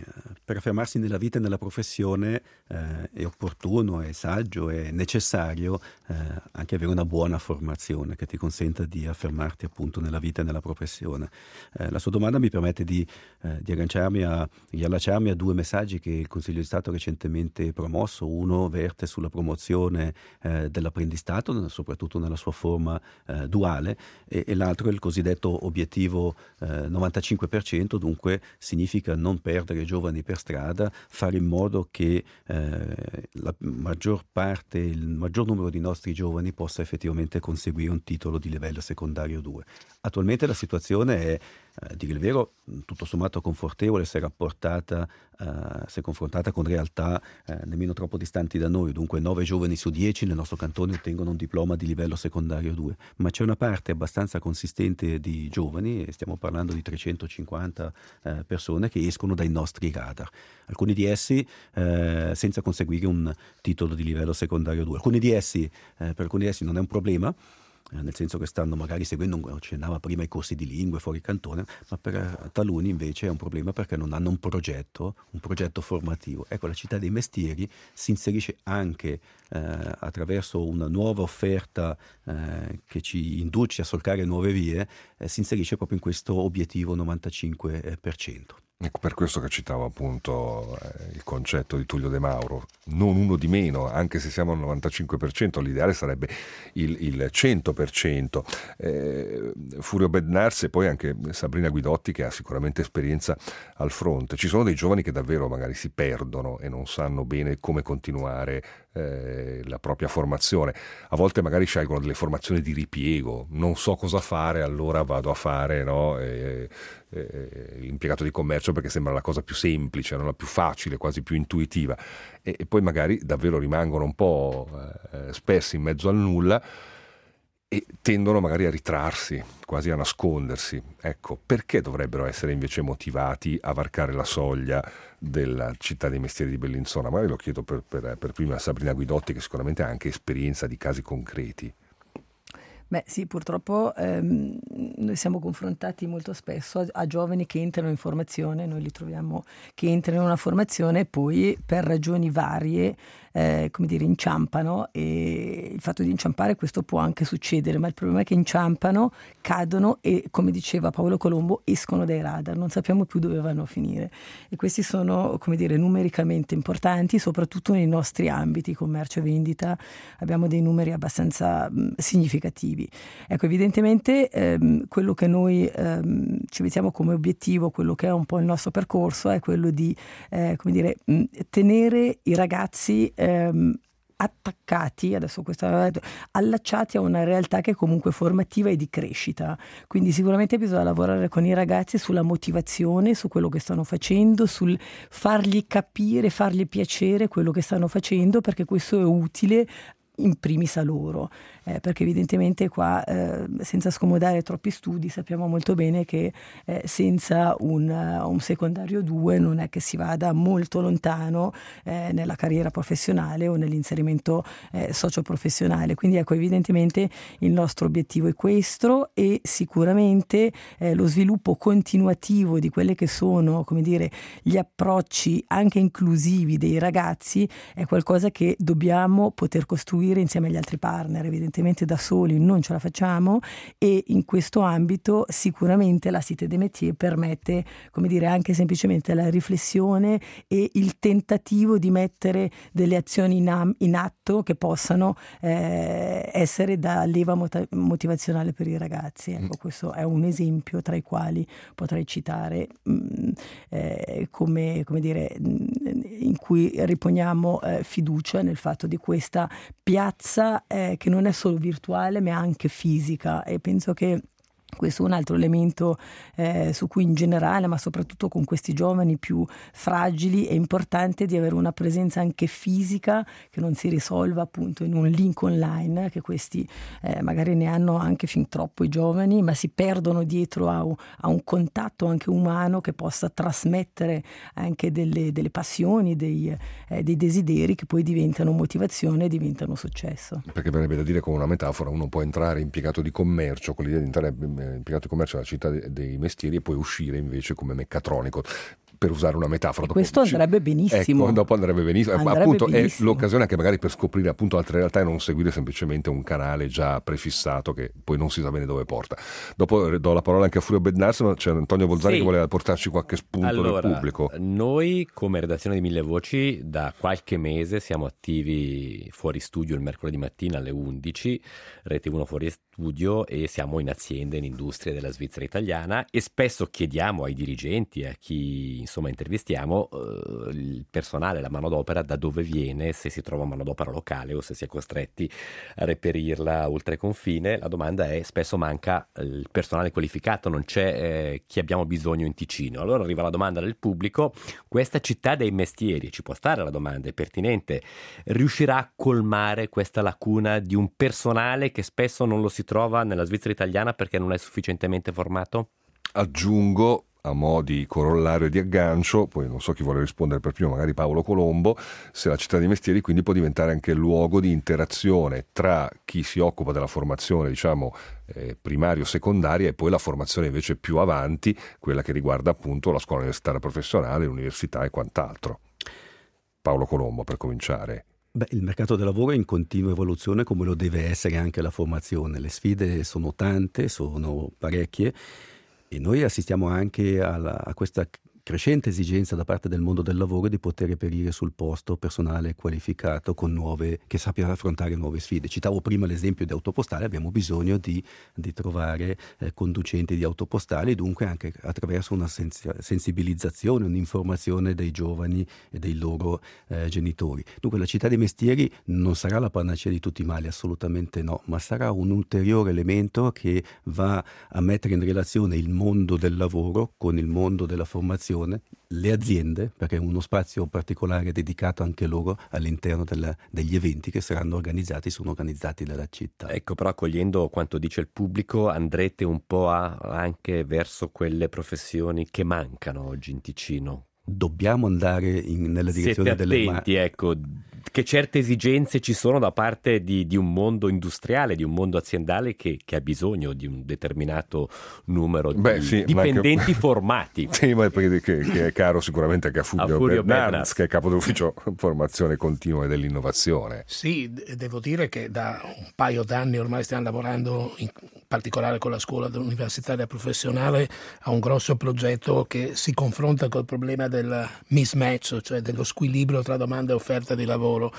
per affermarsi nella vita e nella professione eh, è opportuno, è saggio, è necessario eh, anche avere una buona formazione che ti consenta di affermarti appunto nella vita e nella professione. Eh, la sua domanda mi permette di, eh, di agganciarmi a, di allacciarmi a due messaggi che il Consiglio di Stato ha recentemente promosso. Uno verte sulla promozione eh, dell'apprendistato, soprattutto nella sua forma eh, duale, e, e l'altro è il cosiddetto obiettivo eh, novantacinque per cento, dunque significa non perdere giovani per strada, fare in modo che eh, la maggior parte, il maggior numero di nostri giovani possa effettivamente conseguire un titolo di livello secondario due. Attualmente la situazione è, a dire il vero, tutto sommato confortevole se rapportata, uh, se confrontata con realtà uh, nemmeno troppo distanti da noi. Dunque nove giovani su dieci nel nostro cantone ottengono un diploma di livello secondario due, ma c'è una parte abbastanza consistente di giovani, e stiamo parlando di trecentocinquanta uh, persone, che escono dai nostri radar. Alcuni di essi uh, senza conseguire un titolo di livello secondario due. Alcuni di essi, uh, per alcuni di essi non è un problema, nel senso che stanno magari seguendo, accennava prima, i corsi di lingue fuori cantone, ma per taluni invece è un problema perché non hanno un progetto, un progetto formativo. Ecco, la Città dei Mestieri si inserisce anche eh, attraverso una nuova offerta eh, che ci induce a solcare nuove vie, eh, si inserisce proprio in questo obiettivo novantacinque per cento. Ecco, per questo che citavo appunto eh, il concetto di Tullio De Mauro, non uno di meno, anche se siamo al novantacinque per cento, l'ideale sarebbe il, il cento per cento. Eh, Furio Bednars e poi anche Sabrina Guidotti, che ha sicuramente esperienza al fronte. Ci sono dei giovani che davvero magari si perdono e non sanno bene come continuare eh, la propria formazione. A volte magari scelgono delle formazioni di ripiego, non so cosa fare, allora vado a fare no, eh, eh, l'impiegato di commercio, perché sembra la cosa più semplice, no? La più facile, quasi più intuitiva, e, e poi magari davvero rimangono un po' eh, spersi in mezzo al nulla e tendono magari a ritrarsi, quasi a nascondersi. Ecco, perché dovrebbero essere invece motivati a varcare la soglia della Città dei Mestieri di Bellinzona? Magari lo chiedo per, per, per prima a Sabrina Guidotti, che sicuramente ha anche esperienza di casi concreti. Beh sì, purtroppo ehm, noi siamo confrontati molto spesso a, a giovani che entrano in formazione, noi li troviamo che entrano in una formazione e poi per ragioni varie eh, come dire, inciampano, e il fatto di inciampare, questo può anche succedere, ma il problema è che inciampano, cadono e, come diceva Paolo Colombo, escono dai radar, non sappiamo più dove vanno a finire, e questi sono, come dire, numericamente importanti, soprattutto nei nostri ambiti, commercio e vendita, abbiamo dei numeri abbastanza mh, significativi. Ecco, evidentemente ehm, quello che noi ehm, ci mettiamo come obiettivo, quello che è un po' il nostro percorso, è quello di eh, come dire, mh, tenere i ragazzi ehm, attaccati, adesso questo, allacciati a una realtà che è comunque formativa e di crescita. Quindi sicuramente bisogna lavorare con i ragazzi sulla motivazione, su quello che stanno facendo, sul fargli capire, fargli piacere quello che stanno facendo, perché questo è utile in primis a loro, eh, perché evidentemente qua, eh, senza scomodare troppi studi, sappiamo molto bene che eh, senza un, uh, un secondario due non è che si vada molto lontano eh, nella carriera professionale o nell'inserimento eh, socio-professionale. Quindi ecco, evidentemente il nostro obiettivo è questo, e sicuramente eh, lo sviluppo continuativo di quelle che sono, come dire, gli approcci anche inclusivi dei ragazzi è qualcosa che dobbiamo poter costruire insieme agli altri partner. Evidentemente da soli non ce la facciamo, e in questo ambito sicuramente la Cité des Métiers permette, come dire, anche semplicemente la riflessione e il tentativo di mettere delle azioni in, am- in atto che possano eh, essere da leva mot- motivazionale per i ragazzi. Ecco, questo è un esempio tra i quali potrei citare mh, eh, come, come dire, mh, in cui riponiamo eh, fiducia nel fatto di questa piazza eh, che non è solo virtuale ma è anche fisica, e penso che questo è un altro elemento eh, su cui in generale, ma soprattutto con questi giovani più fragili, è importante di avere una presenza anche fisica, che non si risolva appunto in un link online, che questi eh, magari ne hanno anche fin troppo i giovani, ma si perdono dietro a un, a un contatto anche umano che possa trasmettere anche delle, delle passioni, dei, eh, dei desideri che poi diventano motivazione e diventano successo. Perché verrebbe da dire, con una metafora, uno può entrare impiegato di commercio, con l'idea di entrare impiegato di commercio alla città dei mestieri e poi uscire invece come meccatronico, per usare una metafora. Dopo, questo andrebbe benissimo. Ecco, dopo andrebbe benissimo. Andrebbe appunto benissimo. È l'occasione anche magari per scoprire appunto altre realtà e non seguire semplicemente un canale già prefissato che poi non si sa bene dove porta. Dopo do la parola anche a Furio Bednarz, ma c'è Antonio Bolzani sì. che voleva portarci qualche spunto allora, del pubblico. Noi come redazione di Mille Voci da qualche mese siamo attivi fuori studio il mercoledì mattina alle undici, Rete uno fuori studio, e siamo in aziende, in industrie della Svizzera italiana, e spesso chiediamo ai dirigenti, a chi insomma intervistiamo, eh, il personale, la manodopera, da dove viene, se si trova manodopera locale o se si è costretti a reperirla oltre confine. La domanda è: spesso manca il personale qualificato, non c'è eh, chi abbiamo bisogno in Ticino. Allora arriva la domanda del pubblico: questa città dei mestieri, ci può stare la domanda, è pertinente, riuscirà a colmare questa lacuna di un personale che spesso non lo si trova nella Svizzera italiana perché non è sufficientemente formato? Aggiungo, a mo' di corollario e di aggancio, poi non so chi vuole rispondere per primo, magari Paolo Colombo, se la città dei mestieri quindi può diventare anche luogo di interazione tra chi si occupa della formazione, diciamo, eh, primaria o secondaria, e poi la formazione invece più avanti, quella che riguarda appunto la scuola universitaria professionale, l'università e quant'altro. Paolo Colombo, per cominciare. Beh, il mercato del lavoro è in continua evoluzione, come lo deve essere anche la formazione. Le sfide sono tante, sono parecchie, e noi assistiamo anche alla, a questa crescente esigenza da parte del mondo del lavoro di poter reperire sul posto personale qualificato con nuove, che sappia affrontare nuove sfide. Citavo prima l'esempio di autopostale, abbiamo bisogno di, di trovare eh, conducenti di autopostali, dunque anche attraverso una sens- sensibilizzazione, un'informazione dei giovani e dei loro eh, genitori. Dunque la città dei mestieri non sarà la panacea di tutti i mali, assolutamente no, ma sarà un ulteriore elemento che va a mettere in relazione il mondo del lavoro con il mondo della formazione, le aziende, perché è uno spazio particolare dedicato anche loro all'interno della, degli eventi che saranno organizzati, sono organizzati dalla città. Ecco, però accogliendo quanto dice il pubblico, andrete un po' a, anche verso quelle professioni che mancano oggi in Ticino, dobbiamo andare in, nella direzione Siete delle attenti, ecco, che certe esigenze ci sono da parte di, di un mondo industriale, di un mondo aziendale che, che ha bisogno di un determinato numero Beh, di sì, dipendenti anche... formati. Sì, ma perché, che, che è caro sicuramente anche a Furio, a Furio Bernards, Bernards, che è capo dell'ufficio formazione continua e dell'innovazione. Sì, devo dire che da un paio d'anni ormai stiamo lavorando in particolare con la scuola universitaria professionale a un grosso progetto che si confronta col problema del mismatch, cioè dello squilibrio tra domanda e offerta di lavoro,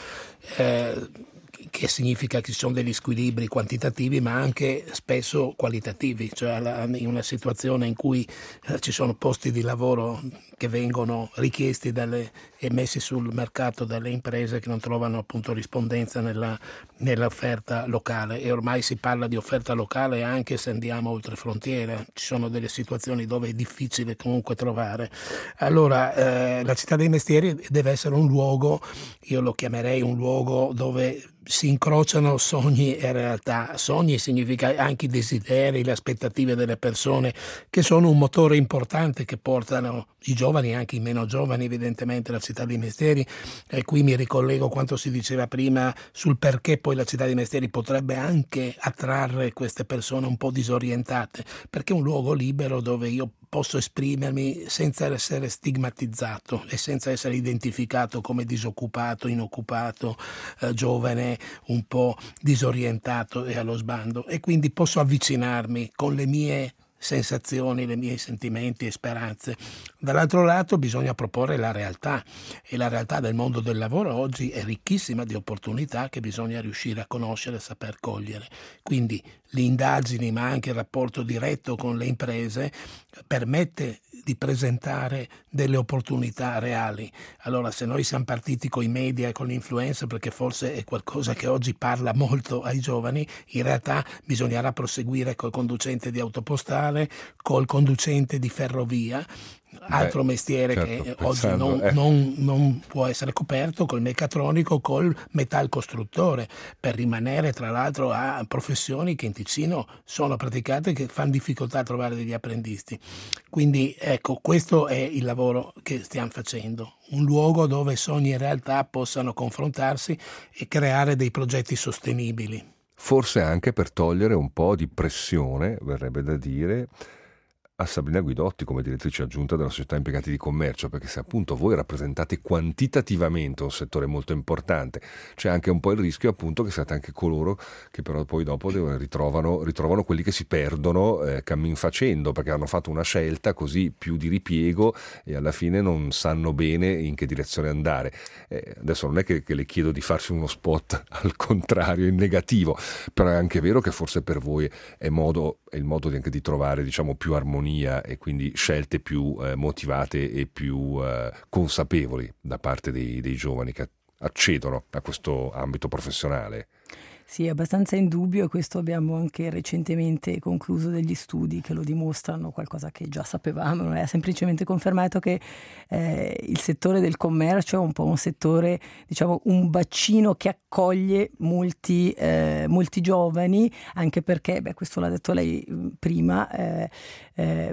eh, che significa che ci sono degli squilibri quantitativi ma anche spesso qualitativi, cioè in una situazione in cui eh, ci sono posti di lavoro che vengono richiesti dalle, e messi sul mercato dalle imprese che non trovano appunto rispondenza nella, nell'offerta locale, e ormai si parla di offerta locale anche se andiamo oltre frontiera, ci sono delle situazioni dove è difficile comunque trovare. Allora eh, la città dei mestieri deve essere un luogo, io lo chiamerei un luogo dove si incrociano sogni e realtà. Sogni significa anche i desideri, le aspettative delle persone, che sono un motore importante che portano i giovani, anche i meno giovani evidentemente, alla città dei mestieri. E qui mi ricollego a quanto si diceva prima sul perché poi la città dei mestieri potrebbe anche attrarre queste persone un po' disorientate, perché è un luogo libero dove io posso esprimermi senza essere stigmatizzato e senza essere identificato come disoccupato, inoccupato, eh, giovane, un po' disorientato e allo sbando, e quindi posso avvicinarmi con le mie sensazioni, i miei sentimenti e speranze. Dall'altro lato bisogna proporre la realtà, e la realtà del mondo del lavoro oggi è ricchissima di opportunità che bisogna riuscire a conoscere e saper cogliere. Quindi le indagini ma anche il rapporto diretto con le imprese permette di presentare delle opportunità reali. Allora, se noi siamo partiti con i media e con l'influenza perché forse è qualcosa che oggi parla molto ai giovani, in realtà bisognerà proseguire col conducente di autopostale, col conducente di ferrovia, altro Beh, mestiere certo, che pensando, oggi non, eh. non, non può essere coperto, col meccatronico, col metalcostruttore, per rimanere tra l'altro a professioni che in Ticino sono praticate, che fanno difficoltà a trovare degli apprendisti. Quindi ecco, questo è il lavoro che stiamo facendo, un luogo dove sogni e realtà possano confrontarsi e creare dei progetti sostenibili. Forse anche per togliere un po' di pressione, verrebbe da dire, a Sabrina Guidotti come direttrice aggiunta della Società Impiegati di Commercio, perché se appunto voi rappresentate quantitativamente un settore molto importante, c'è anche un po' il rischio appunto che siate anche coloro che però poi dopo ritrovano, ritrovano quelli che si perdono eh, cammin facendo, perché hanno fatto una scelta così più di ripiego e alla fine non sanno bene in che direzione andare. Eh, adesso non è che, che le chiedo di farsi uno spot al contrario, in negativo, però è anche vero che forse per voi è, modo, è il modo di anche di trovare diciamo più armonia e quindi scelte più eh, motivate e più eh, consapevoli da parte dei, dei giovani che accedono a questo ambito professionale. Sì, è abbastanza indubbio, e questo abbiamo anche recentemente concluso degli studi che lo dimostrano, qualcosa che già sapevamo, non è semplicemente confermato che eh, il settore del commercio è un po' un settore, diciamo, un bacino che accoglie molti, eh, molti giovani, anche perché, beh, questo l'ha detto lei prima, eh, eh,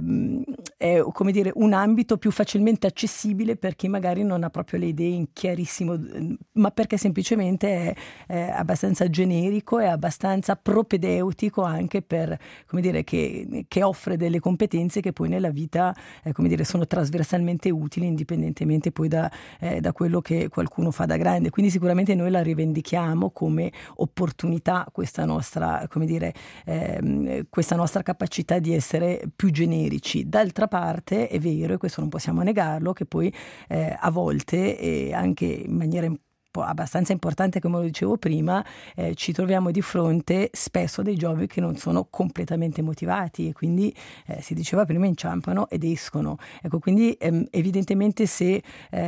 è come dire un ambito più facilmente accessibile per chi magari non ha proprio le idee in chiarissimo, ma perché semplicemente è, è abbastanza generico, è abbastanza propedeutico anche per, come dire, che, che offre delle competenze che poi nella vita eh, come dire, sono trasversalmente utili indipendentemente poi da, eh, da quello che qualcuno fa da grande. Quindi sicuramente noi la rivendichiamo come opportunità, questa nostra, come dire, eh, questa nostra capacità di essere più generici. D'altra parte è vero, e questo non possiamo negarlo, che poi eh, a volte e anche in maniera abbastanza importante, come lo dicevo prima, eh, ci troviamo di fronte spesso dei giovani che non sono completamente motivati e quindi eh, si diceva prima inciampano ed escono. Ecco, quindi ehm, evidentemente se,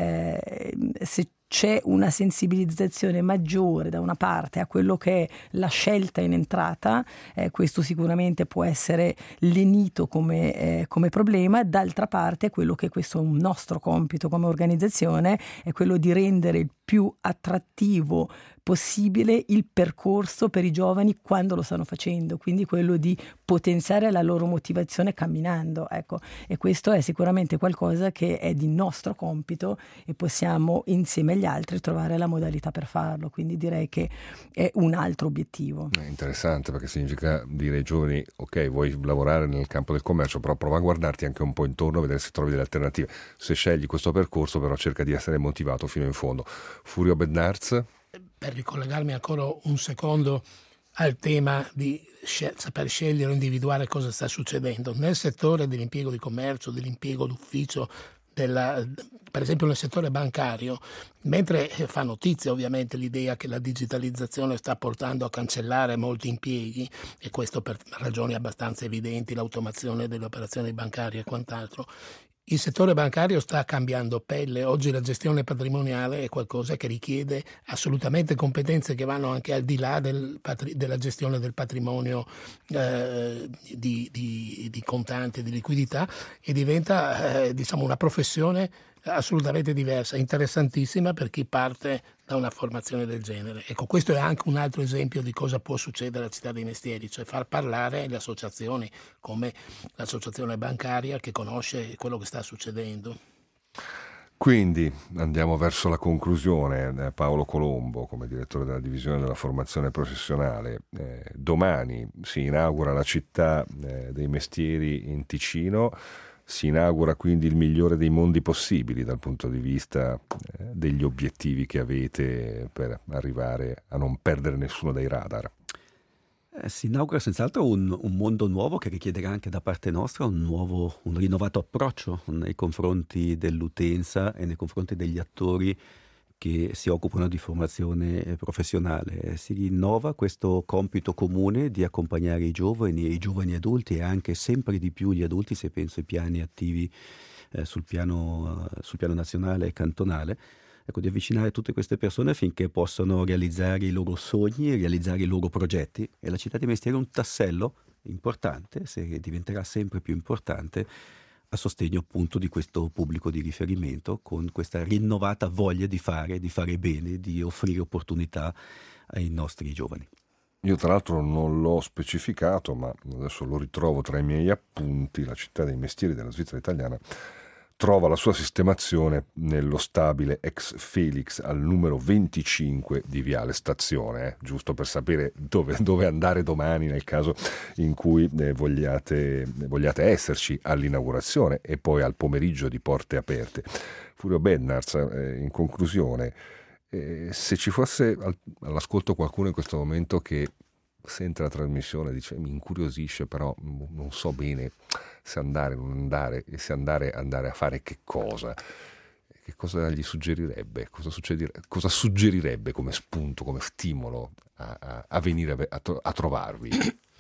eh, se c'è una sensibilizzazione maggiore da una parte a quello che è la scelta in entrata, eh, questo sicuramente può essere lenito come, eh, come problema. D'altra parte quello che questo è un nostro compito come organizzazione è quello di rendere il più attrattivo possibile il percorso per i giovani quando lo stanno facendo, quindi quello di potenziare la loro motivazione camminando, ecco. E questo è sicuramente qualcosa che è di nostro compito e possiamo insieme agli altri trovare la modalità per farlo, quindi direi che è un altro obiettivo. È interessante, perché significa dire ai giovani: ok, vuoi lavorare nel campo del commercio, però prova a guardarti anche un po' intorno, a vedere se trovi delle alternative. Se scegli questo percorso, però cerca di essere motivato fino in fondo. Furio Bednarz? Per ricollegarmi ancora un secondo al tema di scel- saper scegliere o individuare cosa sta succedendo nel settore dell'impiego di commercio, dell'impiego d'ufficio, della, per esempio nel settore bancario, mentre fa notizia ovviamente l'idea che la digitalizzazione sta portando a cancellare molti impieghi, e questo per ragioni abbastanza evidenti, l'automazione delle operazioni bancarie e quant'altro. Il settore bancario sta cambiando pelle. Oggi la gestione patrimoniale è qualcosa che richiede assolutamente competenze che vanno anche al di là del patri- della gestione del patrimonio eh, di, di, di contanti, di liquidità, e diventa eh, diciamo una professione assolutamente diversa, interessantissima per chi parte da una formazione del genere. Ecco, questo è anche un altro esempio di cosa può succedere alla Città dei Mestieri, cioè far parlare le associazioni, come l'associazione bancaria che conosce quello che sta succedendo. Quindi andiamo verso la conclusione. Paolo Colombo, come direttore della divisione della formazione professionale, eh, domani si inaugura la Città eh, dei Mestieri in Ticino. Si inaugura quindi il migliore dei mondi possibili dal punto di vista eh, degli obiettivi che avete per arrivare a non perdere nessuno dai radar. Eh, si inaugura senz'altro un, un mondo nuovo che richiederà anche da parte nostra un nuovo, un rinnovato approccio nei confronti dell'utenza e nei confronti degli attori che si occupano di formazione professionale. Si rinnova questo compito comune di accompagnare i giovani e i giovani adulti, e anche sempre di più gli adulti, se penso ai piani attivi eh, sul piano, sul piano nazionale e cantonale, ecco, di avvicinare tutte queste persone affinché possano realizzare i loro sogni, realizzare i loro progetti. E la Città dei Mestieri è un tassello importante, se diventerà sempre più importante, a sostegno appunto di questo pubblico di riferimento, con questa rinnovata voglia di fare, di fare bene, di offrire opportunità ai nostri giovani. Io tra l'altro non l'ho specificato, ma adesso lo ritrovo tra i miei appunti. La Città dei Mestieri della Svizzera italiana trova la sua sistemazione nello stabile ex Felix al numero venticinque di Viale Stazione, eh? giusto per sapere dove, dove andare domani nel caso in cui eh, vogliate, vogliate esserci all'inaugurazione e poi al pomeriggio di porte aperte. Furio Bednarz, eh, in conclusione, eh, se ci fosse al, all'ascolto qualcuno in questo momento che sente la trasmissione, dice mi incuriosisce, però non so bene se andare, non andare, e se andare, andare a fare che cosa, che cosa gli suggerirebbe, cosa, cosa suggerirebbe come spunto, come stimolo a, a, a venire a, a trovarvi?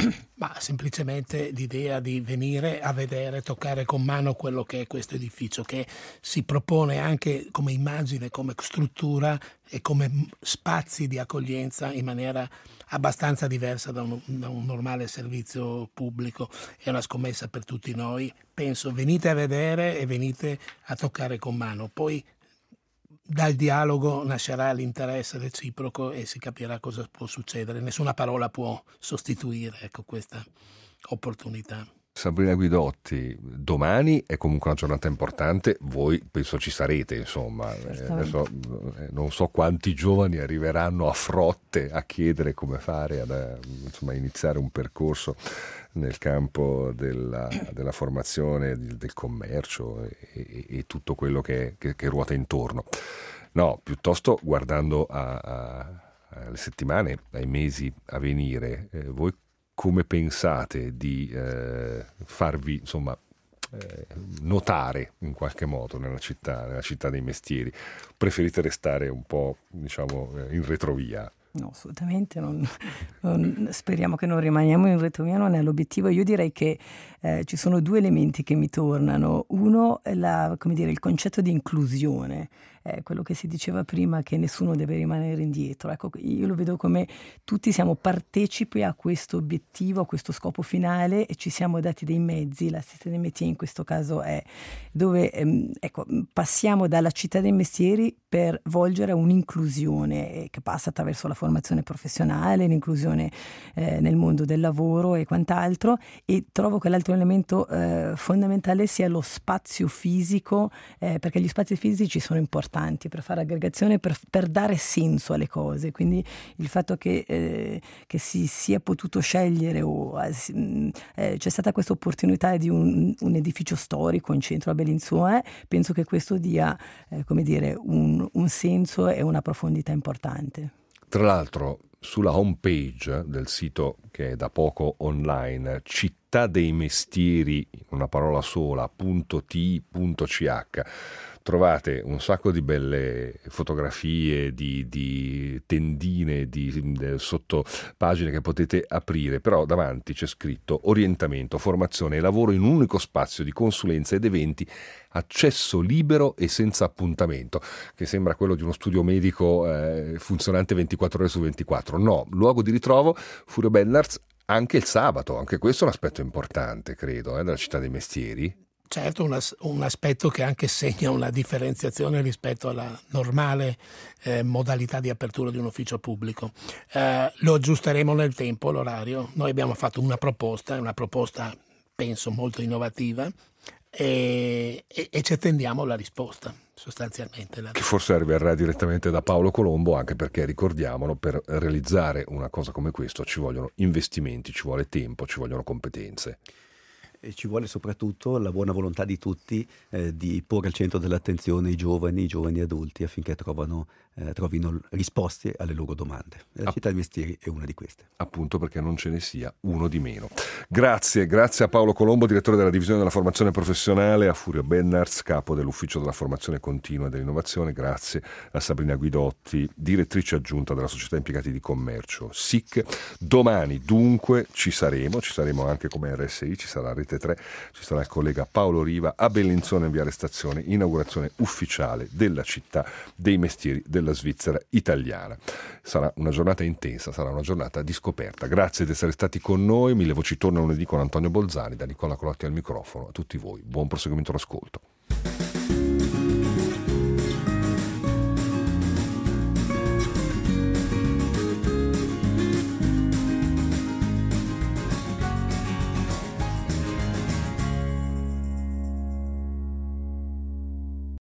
Ma semplicemente l'idea di venire a vedere, toccare con mano quello che è questo edificio, che si propone anche come immagine, come struttura e come spazi di accoglienza in maniera abbastanza diversa da un, da un normale servizio pubblico. È una scommessa per tutti noi. Penso, venite a vedere e venite a toccare con mano. Poi dal dialogo nascerà l'interesse reciproco e si capirà cosa può succedere. Nessuna parola può sostituire, ecco, questa opportunità. Sabrina Guidotti, domani è comunque una giornata importante, voi penso ci sarete, insomma, eh, adesso eh, non so quanti giovani arriveranno a frotte a chiedere come fare ad eh, insomma, iniziare un percorso nel campo della, della formazione, del commercio e, e, e tutto quello che, che, che ruota intorno. No, piuttosto guardando a, a, alle settimane, ai mesi a venire, eh, voi come pensate di eh, farvi insomma eh, notare in qualche modo nella città, nella città dei mestieri? Preferite restare un po', diciamo, in retrovia? No, assolutamente non, non, speriamo che non rimaniamo in retrovia, non è l'obiettivo. Io direi che eh, ci sono due elementi che mi tornano. Uno è la, come dire, il concetto di inclusione. eh, quello che si diceva prima, che nessuno deve rimanere indietro. Ecco, io lo vedo come tutti siamo partecipi a questo obiettivo, a questo scopo finale, e ci siamo dati dei mezzi. La città dei métiers in questo caso è dove ehm, ecco, passiamo dalla città dei mestieri per volgere a un'inclusione eh, che passa attraverso la formazione professionale, l'inclusione eh, nel mondo del lavoro e quant'altro, e trovo che l'altro elemento eh, fondamentale sia lo spazio fisico, eh, perché gli spazi fisici sono importanti per fare aggregazione, per, per dare senso alle cose. Quindi il fatto che, eh, che si sia potuto scegliere o eh, c'è stata questa opportunità di un, un edificio storico in centro a Bellinzona, penso che questo dia eh, come dire un, un senso e una profondità importante. Tra l'altro, sulla home page del sito, che è da poco online, città dei mestieri, una parola sola, .t.ch, trovate un sacco di belle fotografie, di, di tendine, di, di sottopagine che potete aprire, però davanti c'è scritto orientamento, formazione e lavoro in un unico spazio di consulenza ed eventi, accesso libero e senza appuntamento, che sembra quello di uno studio medico eh, funzionante ventiquattro ore su ventiquattro. No, luogo di ritrovo Furio Bernards anche il sabato, anche questo è un aspetto importante, credo, eh, della città dei mestieri. Certo, un, as- un aspetto che anche segna una differenziazione rispetto alla normale eh, modalità di apertura di un ufficio pubblico. Eh, lo aggiusteremo nel tempo, l'orario. Noi abbiamo fatto una proposta, una proposta penso molto innovativa, e, e, e ci attendiamo la risposta, sostanzialmente. Che forse arriverà direttamente da Paolo Colombo, anche perché, ricordiamolo, per realizzare una cosa come questo ci vogliono investimenti, ci vuole tempo, ci vogliono competenze. E ci vuole soprattutto la buona volontà di tutti eh, di porre al centro dell'attenzione i giovani, i giovani adulti, affinché trovano, eh, trovino risposte alle loro domande. La città dei mestieri è una di queste. Appunto, perché non ce ne sia uno di meno. Grazie, grazie a Paolo Colombo, direttore della divisione della formazione professionale, a Furio Bernards, capo dell'ufficio della formazione continua e dell'innovazione. Grazie a Sabrina Guidotti, direttrice aggiunta della società impiegati di commercio S I C. Domani dunque ci saremo, ci saremo anche come R S I, ci sarà Rete tre, ci sarà il collega Paolo Riva a Bellinzona in Viale Stazione, inaugurazione ufficiale della città dei mestieri della Svizzera italiana. Sarà una giornata intensa, sarà una giornata di scoperta. Grazie di essere stati con noi. Mille Voci torna lunedì con Antonio Bolzani, da Nicola Colotti al microfono. A tutti voi buon proseguimento all'ascolto.